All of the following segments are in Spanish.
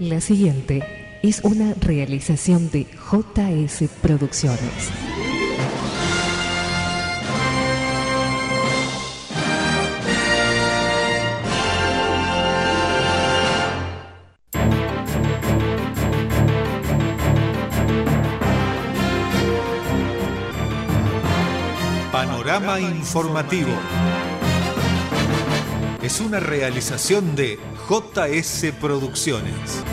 La siguiente es una realización de JS Producciones. Panorama informativo. Es una realización de JS Producciones.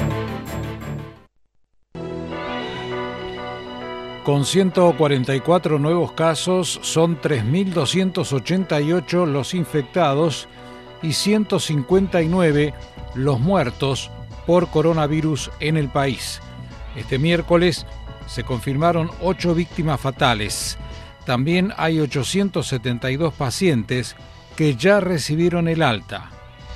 Con 144 nuevos casos, son 3.288 los infectados y 159 los muertos por coronavirus en el país. Este miércoles se confirmaron 8 víctimas fatales. También hay 872 pacientes que ya recibieron el alta.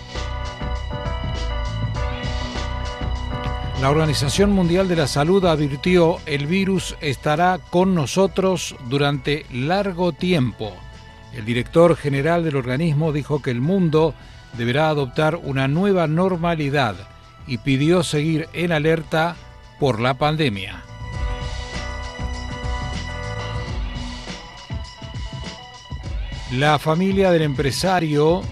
La Organización Mundial de la Salud advirtió el virus estará con nosotros durante largo tiempo. El director general del organismo dijo que el mundo deberá adoptar una nueva normalidad y pidió seguir en alerta por la pandemia. La familia del empresario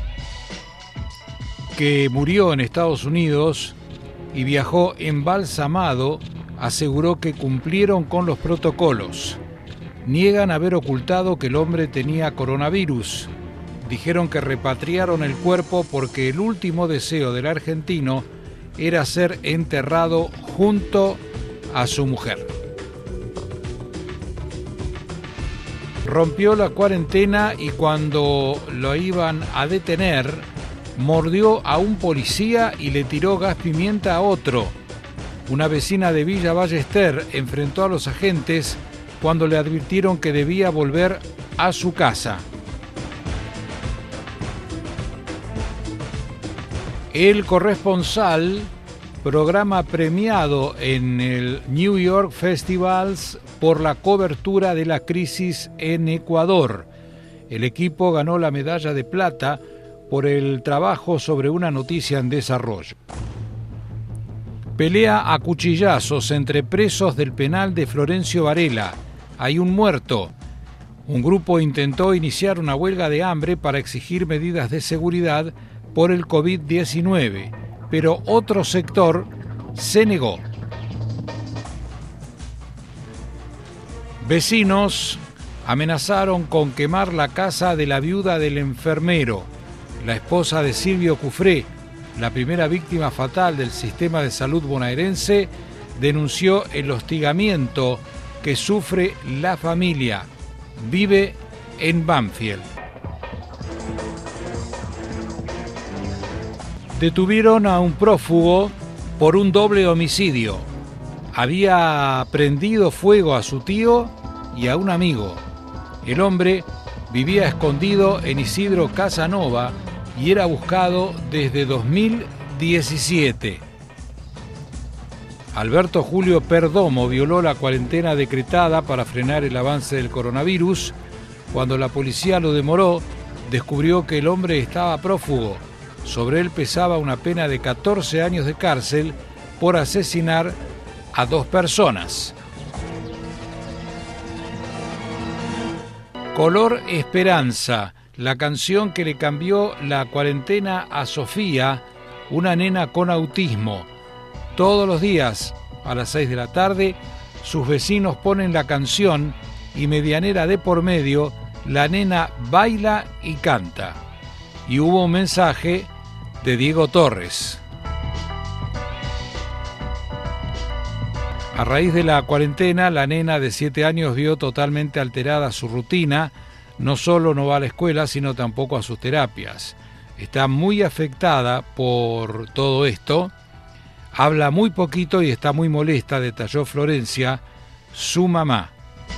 que murió en Estados Unidos y viajó embalsamado aseguró que cumplieron con los protocolos. Niegan haber ocultado que el hombre tenía coronavirus. Dijeron que repatriaron el cuerpo porque el último deseo del argentino era ser enterrado junto a su mujer. Rompió la cuarentena y cuando lo iban a detener, mordió a un policía y le tiró gas pimienta a otro. Una vecina de Villa Ballester enfrentó a los agentes cuando le advirtieron que debía volver a su casa. El corresponsal, programa premiado en el New York Festivals por la cobertura de la crisis en Ecuador. El equipo ganó la medalla de plata por el trabajo sobre una noticia en desarrollo. Pelea a cuchillazos entre presos del penal de Florencio Varela. Hay un muerto. Un grupo intentó iniciar una huelga de hambre para exigir medidas de seguridad por el COVID-19, pero otro sector se negó. Vecinos amenazaron con quemar la casa de la viuda del enfermero. La esposa de Silvio Cufré, la primera víctima fatal del sistema de salud bonaerense, denunció el hostigamiento que sufre la familia. Vive en Banfield. Detuvieron a un prófugo por un doble homicidio. Había prendido fuego a su tío y a un amigo. El hombre vivía escondido en Isidro Casanova y era buscado desde 2017. Alberto Julio Perdomo violó la cuarentena decretada para frenar el avance del coronavirus. Cuando la policía lo demoró, descubrió que el hombre estaba prófugo. Sobre él pesaba una pena de 14 años de cárcel por asesinar a 2 personas. Color Esperanza, la canción que le cambió la cuarentena a Sofía, una nena con autismo. Todos los días, a las 6 de la tarde, sus vecinos ponen la canción y medianera de por medio, la nena baila y canta. Y hubo un mensaje de Diego Torres. A raíz de la cuarentena, la nena de 7 años vio totalmente alterada su rutina. No solo no va a la escuela, sino tampoco a sus terapias. Está muy afectada por todo esto. Habla muy poquito y está muy molesta, detalló Florencia, su mamá.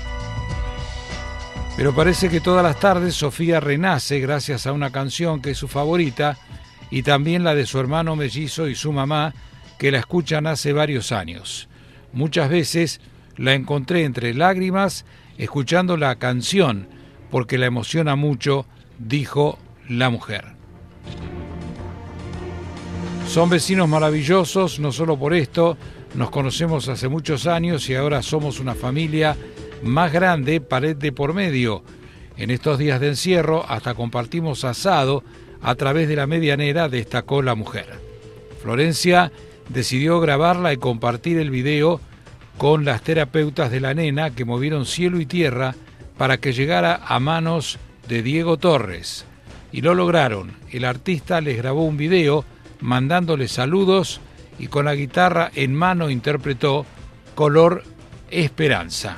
Pero parece que todas las tardes Sofía renace gracias a una canción que es su favorita y también la de su hermano mellizo y su mamá, que la escuchan hace varios años. Muchas veces la encontré entre lágrimas escuchando la canción porque la emociona mucho, dijo la mujer. Son vecinos maravillosos, no solo por esto, nos conocemos hace muchos años y ahora somos una familia más grande, pared de por medio. En estos días de encierro hasta compartimos asado a través de la medianera, destacó la mujer. Florencia decidió grabarla y compartir el video con las terapeutas de la nena que movieron cielo y tierra para que llegara a manos de Diego Torres. Y lo lograron. El artista les grabó un video mandándoles saludos y con la guitarra en mano interpretó Color Esperanza.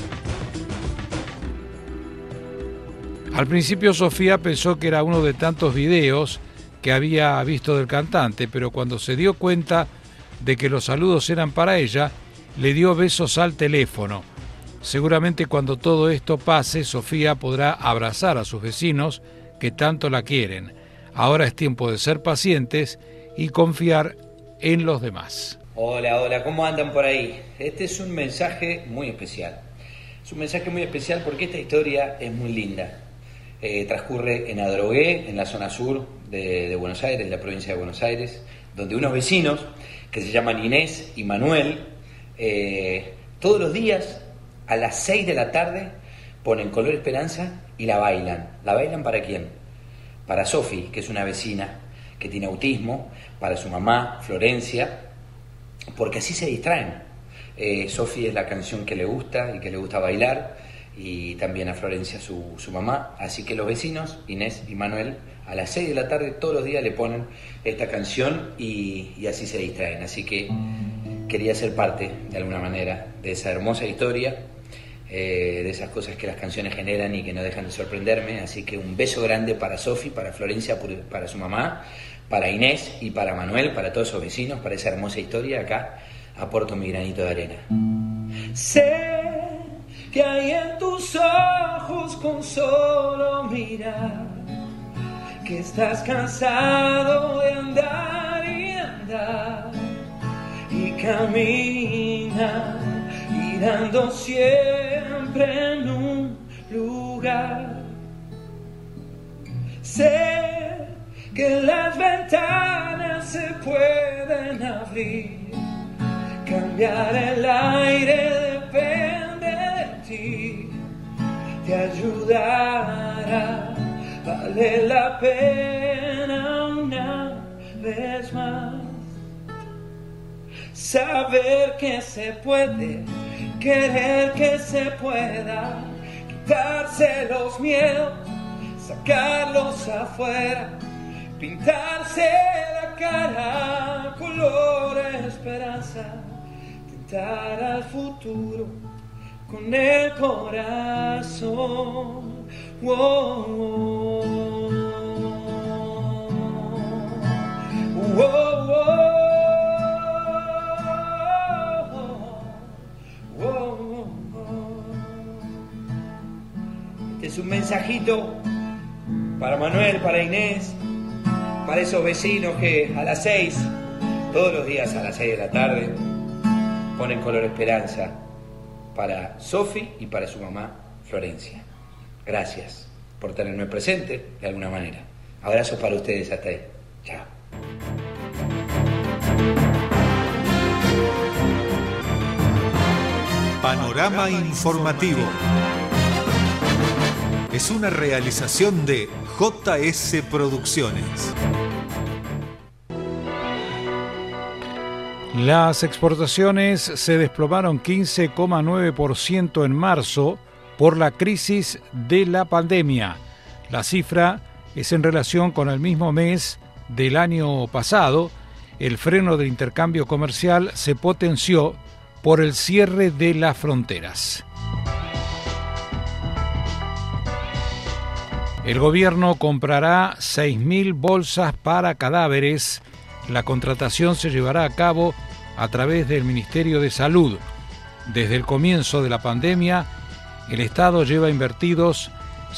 Al principio Sofía pensó que era uno de tantos videos que había visto del cantante, pero cuando se dio cuenta de que los saludos eran para ella, le dio besos al teléfono. Seguramente cuando todo esto pase, Sofía podrá abrazar a sus vecinos que tanto la quieren. Ahora es tiempo de ser pacientes y confiar en los demás. Hola, ¿cómo andan por ahí? Este es un mensaje muy especial. Es un mensaje muy especial porque esta historia es muy linda. Transcurre en Adrogué, en la zona sur de Buenos Aires, la provincia de Buenos Aires, donde unos vecinos que se llaman Inés y Manuel, todos los días a las 6 de la tarde ponen Color Esperanza y la bailan. ¿La bailan para quién? Para Sofi, que es una vecina que tiene autismo, para su mamá, Florencia, porque así se distraen. Sofi es la canción que le gusta y que le gusta bailar, y también a Florencia su mamá, así que los vecinos, Inés y Manuel, a las 6 de la tarde todos los días le ponen esta canción y así se distraen. Así que quería ser parte, de alguna manera, de esa hermosa historia, de esas cosas que las canciones generan y que no dejan de sorprenderme. Así que un beso grande para Sofi, para Florencia, para su mamá, para Inés y para Manuel, para todos esos vecinos, para esa hermosa historia. Acá aporto mi granito de arena. Sé que hay en tus ojos con solo mirar, que estás cansado de andar y andar, y camina girando siempre en un lugar. Sé que las ventanas se pueden abrir, cambiar el aire depende de ti, te ayudará, vale la pena una vez más. Saber que se puede, querer que se pueda, quitarse los miedos, sacarlos afuera, pintarse la cara color esperanza, tentar al futuro con el corazón. Wow, wow, wow, wow. Este es un mensajito para Manuel, para Inés, para esos vecinos que a las 6, todos los días a las 6 de la tarde, ponen Color Esperanza para Sofi y para su mamá Florencia. Gracias por tenerme presente de alguna manera. Abrazos para ustedes hasta ahí. Chao. Panorama Informativo. Es una realización de JS Producciones. Las exportaciones se desplomaron 15,9% en marzo por la crisis de la pandemia. La cifra es en relación con el mismo mes del año pasado. El freno del intercambio comercial se potenció por el cierre de las fronteras. El gobierno comprará 6.000 bolsas para cadáveres. La contratación se llevará a cabo a través del Ministerio de Salud. Desde el comienzo de la pandemia, el Estado lleva invertidos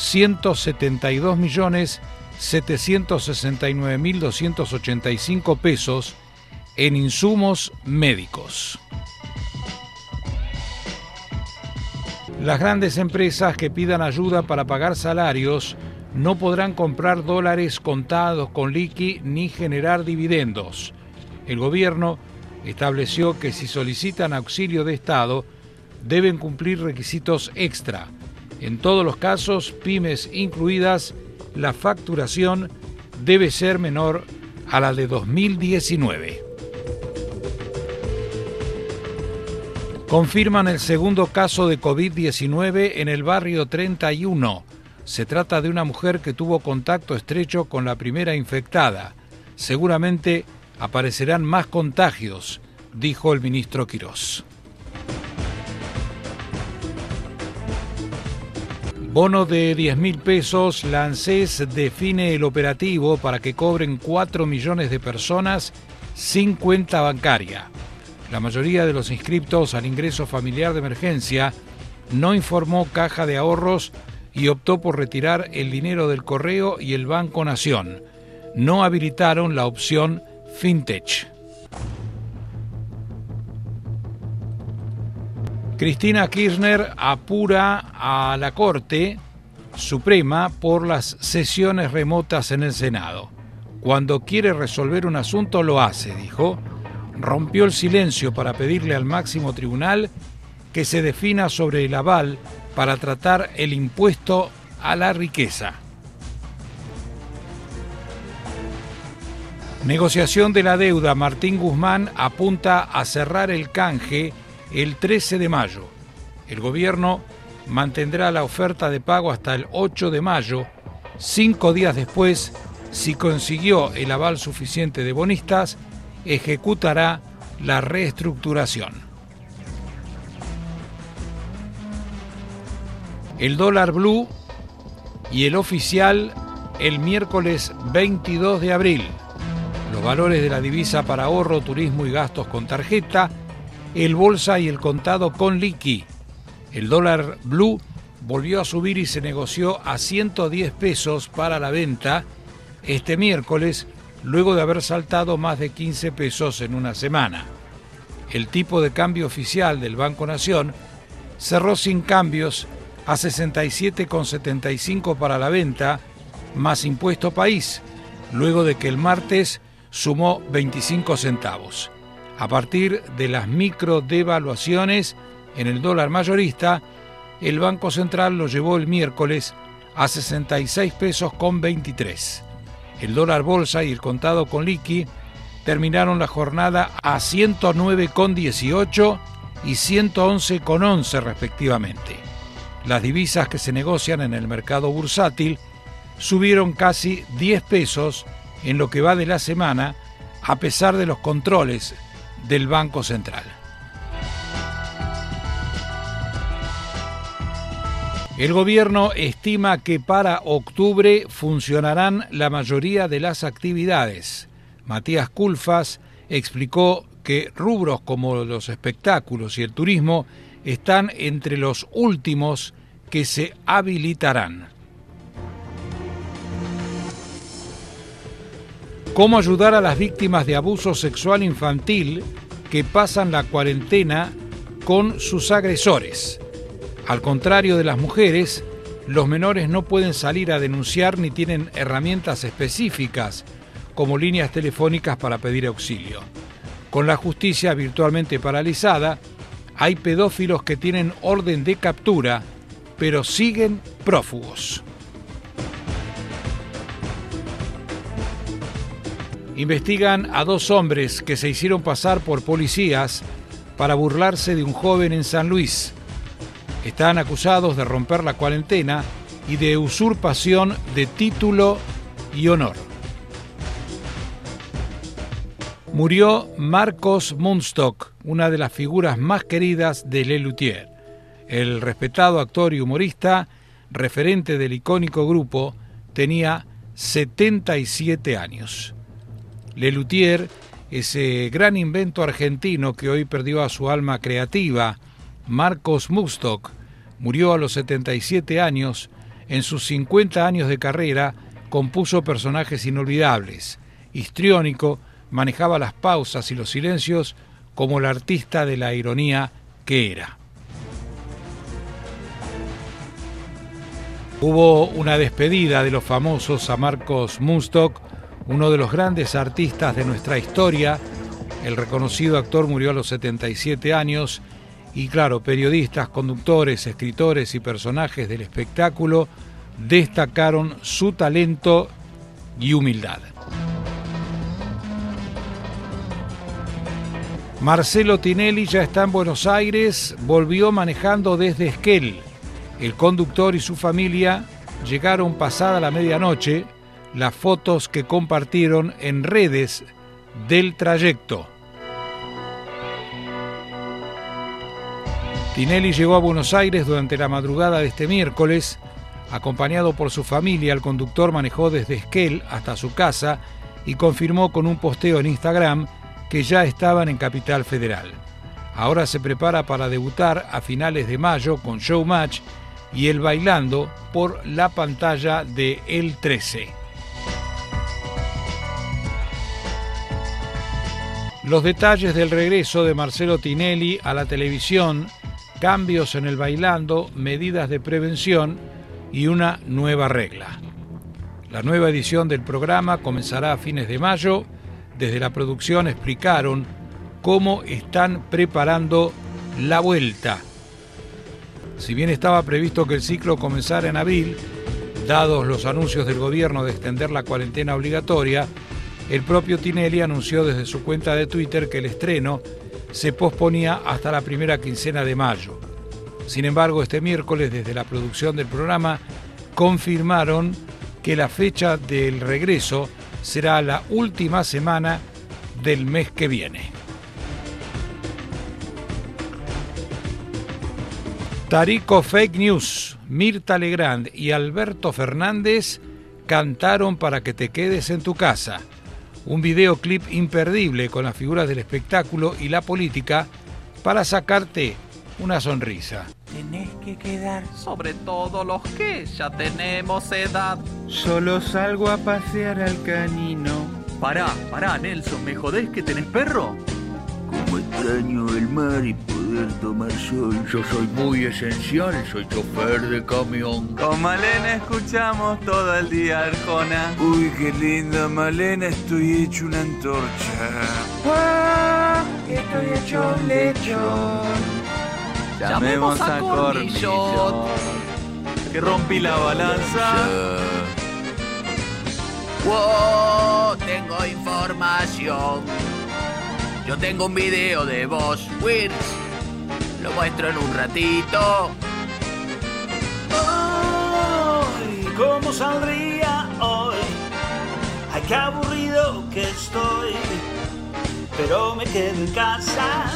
172.769.285 pesos en insumos médicos. Las grandes empresas que pidan ayuda para pagar salarios no podrán comprar dólares contados con liqui ni generar dividendos. El gobierno estableció que si solicitan auxilio de Estado, deben cumplir requisitos extra. En todos los casos, pymes incluidas, la facturación debe ser menor a la de 2019. Confirman el segundo caso de COVID-19 en el barrio 31. Se trata de una mujer que tuvo contacto estrecho con la primera infectada. Seguramente aparecerán más contagios, dijo el ministro Quirós. Bono de 10.000 pesos, la ANSES define el operativo para que cobren 4 millones de personas sin cuenta bancaria. La mayoría de los inscriptos al ingreso familiar de emergencia no informó Caja de Ahorros y optó por retirar el dinero del correo y el Banco Nación. No habilitaron la opción FinTech. Cristina Kirchner apura a la Corte Suprema por las sesiones remotas en el Senado. Cuando quiere resolver un asunto lo hace, dijo. Rompió el silencio para pedirle al máximo tribunal que se defina sobre el aval para tratar el impuesto a la riqueza. Negociación de la deuda. Martín Guzmán apunta a cerrar el canje el 13 de mayo. El gobierno mantendrá la oferta de pago hasta el 8 de mayo. 5 días después, si consiguió el aval suficiente de bonistas, ejecutará la reestructuración. El dólar blue y el oficial el miércoles 22 de abril. Los valores de la divisa para ahorro, turismo y gastos con tarjeta, el bolsa y el contado con liqui. El dólar blue volvió a subir y se negoció a 110 pesos para la venta este miércoles, luego de haber saltado más de 15 pesos en una semana. El tipo de cambio oficial del Banco Nación cerró sin cambios a 67,75 para la venta, más impuesto país, luego de que el martes sumó 25 centavos. A partir de las microdevaluaciones en el dólar mayorista, el Banco Central lo llevó el miércoles a 66 pesos con 23. El dólar bolsa y el contado con liqui terminaron la jornada a 109,18 y 111,11 respectivamente. Las divisas que se negocian en el mercado bursátil subieron casi 10 pesos en lo que va de la semana, a pesar de los controles del Banco Central. El gobierno estima que para octubre funcionarán la mayoría de las actividades. Matías Culfas explicó que rubros como los espectáculos y el turismo están entre los últimos que se habilitarán. ¿Cómo ayudar a las víctimas de abuso sexual infantil que pasan la cuarentena con sus agresores? Al contrario de las mujeres, los menores no pueden salir a denunciar ni tienen herramientas específicas como líneas telefónicas para pedir auxilio. Con la justicia virtualmente paralizada, hay pedófilos que tienen orden de captura, pero siguen prófugos. Investigan a 2 hombres que se hicieron pasar por policías para burlarse de un joven en San Luis. Están acusados de romper la cuarentena y de usurpación de título y honor. Murió Marcos Munstock, una de las figuras más queridas de Lelutier. El respetado actor y humorista, referente del icónico grupo, tenía 77 años. Lelutier, ese gran invento argentino que hoy perdió a su alma creativa, Marcos Munstock, murió a los 77 años. En sus 50 años de carrera compuso personajes inolvidables. Histriónico, manejaba las pausas y los silencios como el artista de la ironía que era. Hubo una despedida de los famosos a Marcos Munstock, uno de los grandes artistas de nuestra historia, El reconocido actor murió a los 77 años y claro, periodistas, conductores, escritores y personajes del espectáculo destacaron su talento y humildad. Marcelo Tinelli ya está en Buenos Aires, volvió manejando desde Esquel. El conductor y su familia llegaron pasada la medianoche. Las fotos que compartieron en redes del trayecto. Tinelli llegó a Buenos Aires durante la madrugada de este miércoles. Acompañado por su familia, el conductor manejó desde Esquel hasta su casa y confirmó con un posteo en Instagram que ya estaban en Capital Federal. Ahora se prepara para debutar a finales de mayo con Showmatch y El Bailando por la pantalla de El 13. Los detalles del regreso de Marcelo Tinelli a la televisión, cambios en El Bailando, medidas de prevención y una nueva regla. La nueva edición del programa comenzará a fines de mayo. Desde la producción explicaron cómo están preparando la vuelta. Si bien estaba previsto que el ciclo comenzara en abril, dados los anuncios del gobierno de extender la cuarentena obligatoria, el propio Tinelli anunció desde su cuenta de Twitter que el estreno se posponía hasta la primera quincena de mayo. Sin embargo, este miércoles, desde la producción del programa, confirmaron que la fecha del regreso será la última semana del mes que viene. Tarico Fake News, Mirta Legrand y Alberto Fernández cantaron Para que te quedes en tu casa. Un videoclip imperdible con las figuras del espectáculo y la política para sacarte una sonrisa. Tenés que quedar, sobre todo los que ya tenemos edad. Solo salgo a pasear al canino. Pará, Nelson, ¿me jodés que tenés perro? Como extraño el mar y poder tomar sol. Yo soy muy esencial, soy chofer de camión. Con Malena escuchamos todo el día Arjona. Uy, qué linda Malena, estoy hecho una antorcha. Estoy hecho un lechón. Llamemos a Cornillot, que rompí la balanza. Wow, tengo información. Yo tengo un video de vos, Wirs. Lo muestro en un ratito. Ay, ¿cómo saldría hoy? Ay, qué aburrido que estoy. Pero me quedo en casa.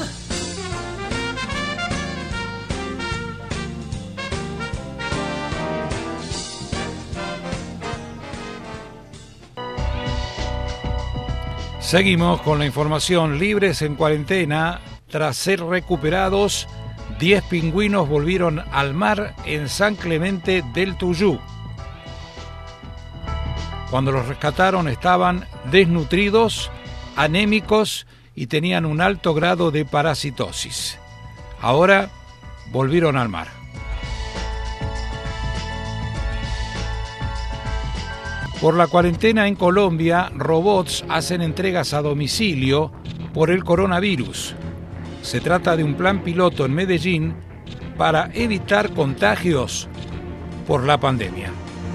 Seguimos con la información. Libres en cuarentena. Tras ser recuperados, 10 pingüinos volvieron al mar en San Clemente del Tuyú. Cuando los rescataron estaban desnutridos, anémicos y tenían un alto grado de parasitosis. Ahora volvieron al mar. Por la cuarentena en Colombia, robots hacen entregas a domicilio por el coronavirus. Se trata de un plan piloto en Medellín para evitar contagios por la pandemia.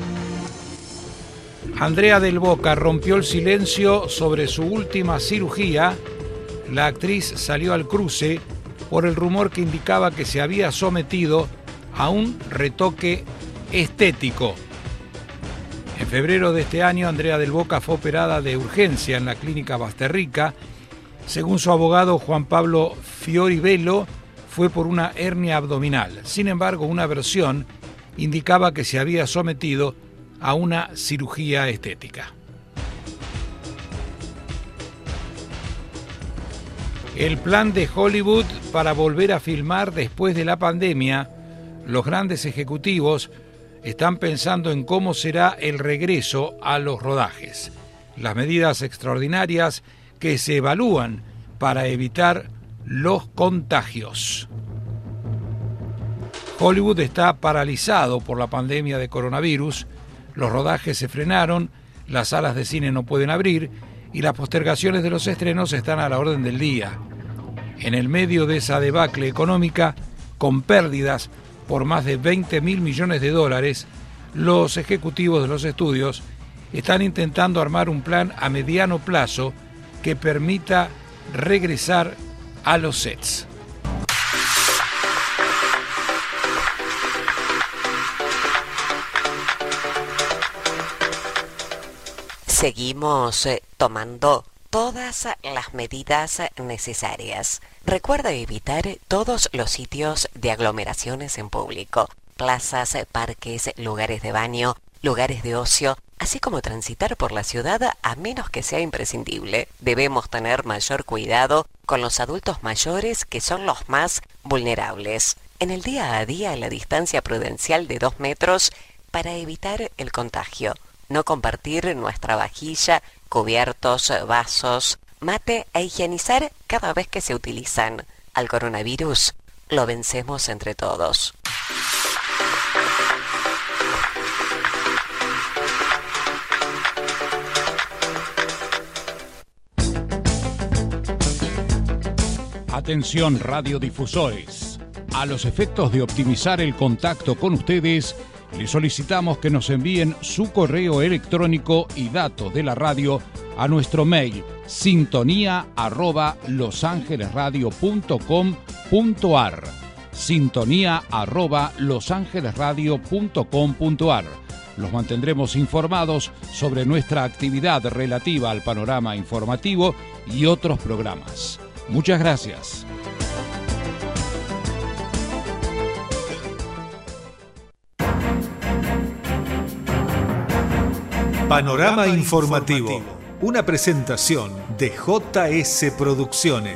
Andrea del Boca rompió el silencio sobre su última cirugía. La actriz salió al cruce por el rumor que indicaba que se había sometido a un retoque estético. En febrero de este año, Andrea del Boca fue operada de urgencia en la clínica Basterrica. Según su abogado Juan Pablo Fioribello, fue por una hernia abdominal. Sin embargo, una versión indicaba que se había sometido a una cirugía estética. El plan de Hollywood para volver a filmar después de la pandemia. Los grandes ejecutivos están pensando en cómo será el regreso a los rodajes. Las medidas extraordinarias que se evalúan para evitar los contagios. Hollywood está paralizado por la pandemia de coronavirus. Los rodajes se frenaron, las salas de cine no pueden abrir y las postergaciones de los estrenos están a la orden del día. En el medio de esa debacle económica, con pérdidas por más de 20.000 millones de dólares, los ejecutivos de los estudios están intentando armar un plan a mediano plazo que permita regresar a los sets. Seguimos tomando todas las medidas necesarias. Recuerda evitar todos los sitios de aglomeraciones en público, plazas, parques, lugares de baño, lugares de ocio, así como transitar por la ciudad a menos que sea imprescindible. Debemos tener mayor cuidado con los adultos mayores, que son los más vulnerables. En el día a día, la distancia prudencial de 2 metros para evitar el contagio. No compartir nuestra vajilla, cubiertos, vasos, mate e higienizar cada vez que se utilizan. Al coronavirus lo vencemos entre todos. Atención radiodifusores. A los efectos de optimizar el contacto con ustedes, les solicitamos que nos envíen su correo electrónico y datos de la radio a nuestro mail sintonía@losangelesradio.com.ar sintonía@losangelesradio.com.ar. Los mantendremos informados sobre nuestra actividad relativa al panorama informativo y otros programas. Muchas gracias. Panorama informativo, una presentación de JS Producciones.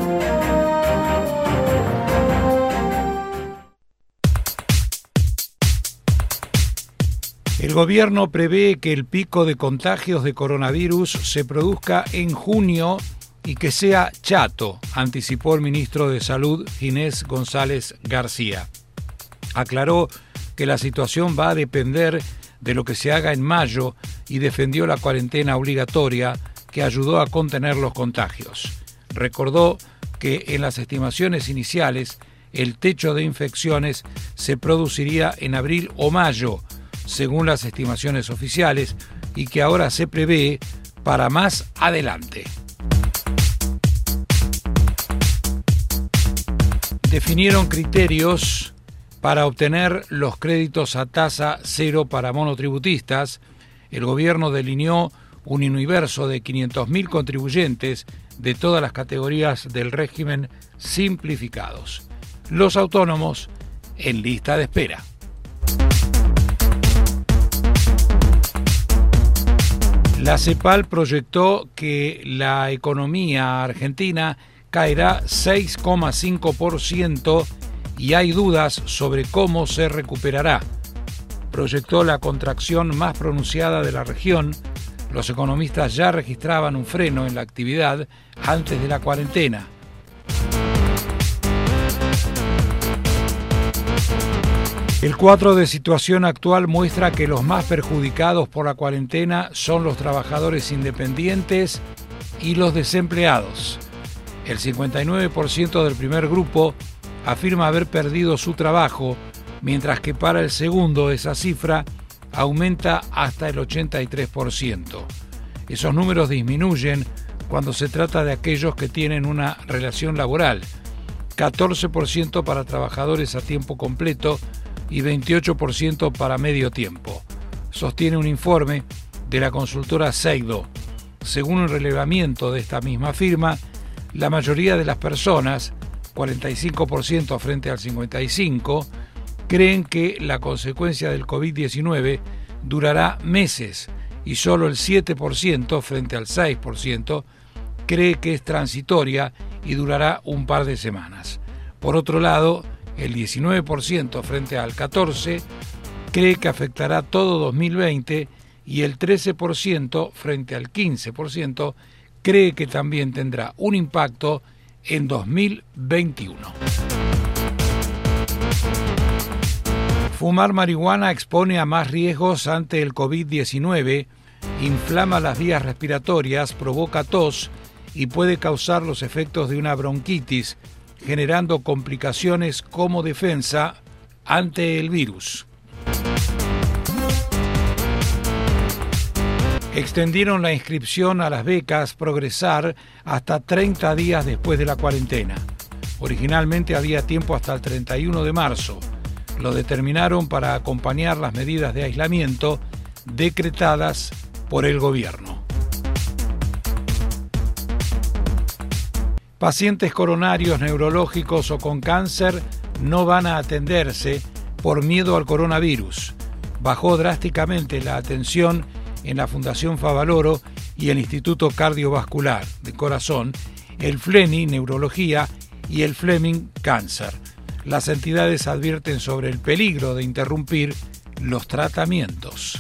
El gobierno prevé que el pico de contagios de coronavirus se produzca en junio y que sea chato, anticipó el ministro de Salud, Ginés González García. Aclaró que la situación va a depender de lo que se haga en mayo y defendió la cuarentena obligatoria que ayudó a contener los contagios. Recordó que en las estimaciones iniciales el techo de infecciones se produciría en abril o mayo, según las estimaciones oficiales, y que ahora se prevé para más adelante. Definieron criterios para obtener los créditos a tasa cero para monotributistas. El gobierno delineó un universo de 500.000 contribuyentes de todas las categorías del régimen simplificados. Los autónomos en lista de espera. La CEPAL proyectó que la economía argentina caerá 6,5% y hay dudas sobre cómo se recuperará. Proyectó la contracción más pronunciada de la región. Los economistas ya registraban un freno en la actividad antes de la cuarentena. El cuadro de situación actual muestra que los más perjudicados por la cuarentena son los trabajadores independientes y los desempleados. El 59% del primer grupo afirma haber perdido su trabajo, mientras que para el segundo esa cifra aumenta hasta el 83%. Esos números disminuyen cuando se trata de aquellos que tienen una relación laboral, 14% para trabajadores a tiempo completo y 28% para medio tiempo, sostiene un informe de la consultora Seido. Según un relevamiento de esta misma firma, la mayoría de las personas, 45% frente al 55%, creen que la consecuencia del COVID-19 durará meses y solo el 7% frente al 6% cree que es transitoria y durará un par de semanas. Por otro lado, el 19% frente al 14% cree que afectará todo 2020 y el 13% frente al 15% cree que también tendrá un impacto en 2021. Fumar marihuana expone a más riesgos ante el COVID-19. inflama las vías respiratorias, provoca tos y puede causar los efectos de una bronquitis, generando complicaciones como defensa ante el virus. Extendieron la inscripción a las becas Progresar hasta 30 días después de la cuarentena. Originalmente había tiempo hasta el 31 de marzo. Lo determinaron para acompañar las medidas de aislamiento decretadas por el gobierno. Pacientes coronarios, neurológicos o con cáncer no van a atenderse por miedo al coronavirus. Bajó drásticamente la atención en la Fundación Favaloro y el Instituto Cardiovascular de Corazón, el FLENI, Neurología, y el Fleming, Cáncer. Las entidades advierten sobre el peligro de interrumpir los tratamientos.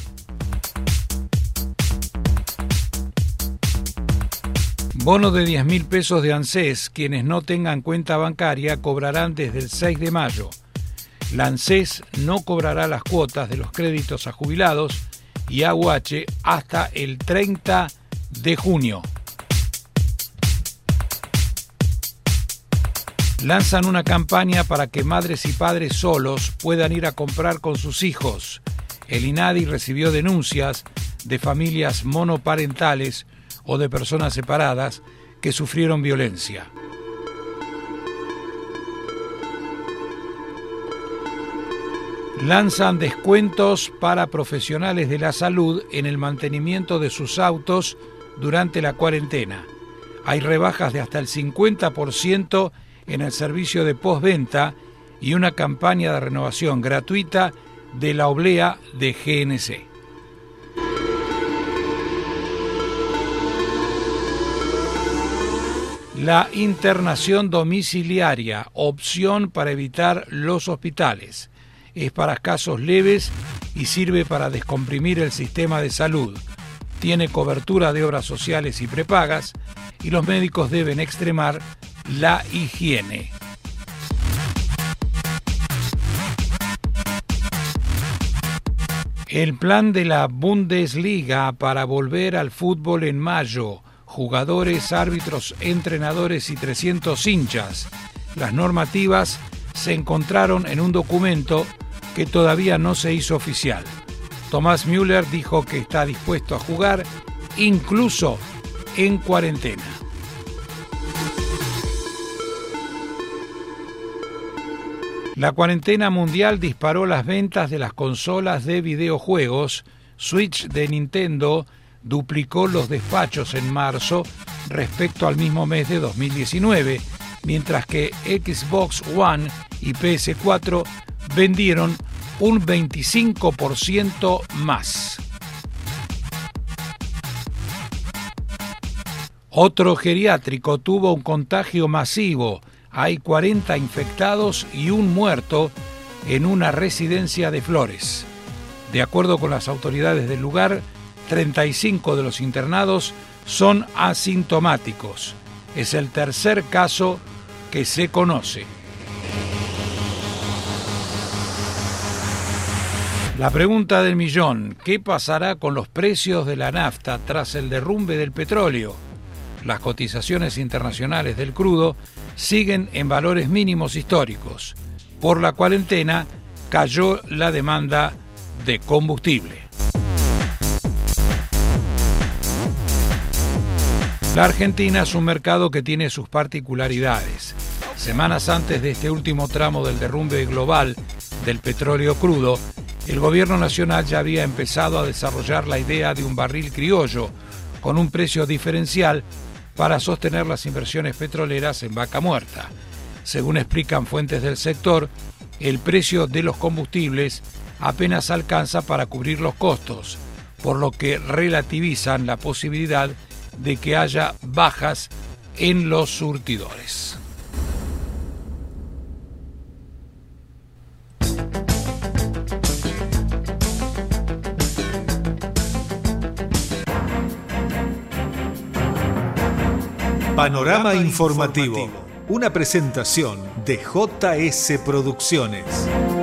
Bono de 10.000 pesos de ANSES. Quienes no tengan cuenta bancaria cobrarán desde el 6 de mayo. La ANSES no cobrará las cuotas de los créditos a jubilados y AUH hasta el 30 de junio. Lanzan una campaña para que madres y padres solos puedan ir a comprar con sus hijos. El INADI recibió denuncias de familias monoparentales o de personas separadas que sufrieron violencia. Lanzan descuentos para profesionales de la salud en el mantenimiento de sus autos durante la cuarentena. Hay rebajas de hasta el 50% en el servicio de postventa y una campaña de renovación gratuita de la oblea de GNC. La internación domiciliaria, opción para evitar los hospitales. Es para casos leves y sirve para descomprimir el sistema de salud. Tiene cobertura de obras sociales y prepagas y los médicos deben extremar la higiene. El plan de la Bundesliga para volver al fútbol en mayo. Jugadores, árbitros, entrenadores y 300 hinchas. Las normativas se encontraron en un documento que todavía no se hizo oficial. Thomas Müller dijo que está dispuesto a jugar incluso en cuarentena. La cuarentena mundial disparó las ventas de las consolas de videojuegos. Switch de Nintendo duplicó los despachos en marzo respecto al mismo mes de 2019, mientras que Xbox One y PS4 vendieron un 25% más. Otro geriátrico tuvo un contagio masivo. Hay 40 infectados y un muerto en una residencia de Flores. De acuerdo con las autoridades del lugar, 35 de los internados son asintomáticos. Es el tercer caso que se conoce. La pregunta del millón: ¿qué pasará con los precios de la nafta tras el derrumbe del petróleo? Las cotizaciones internacionales del crudo siguen en valores mínimos históricos. Por la cuarentena cayó la demanda de combustible. La Argentina es un mercado que tiene sus particularidades. Semanas antes de este último tramo del derrumbe global del petróleo crudo, el gobierno nacional ya había empezado a desarrollar la idea de un barril criollo con un precio diferencial para sostener las inversiones petroleras en vaca muerta. Según explican fuentes del sector, el precio de los combustibles apenas alcanza para cubrir los costos, por lo que relativizan la posibilidad de que haya bajas en los surtidores. Panorama Informativo, una presentación de JS Producciones.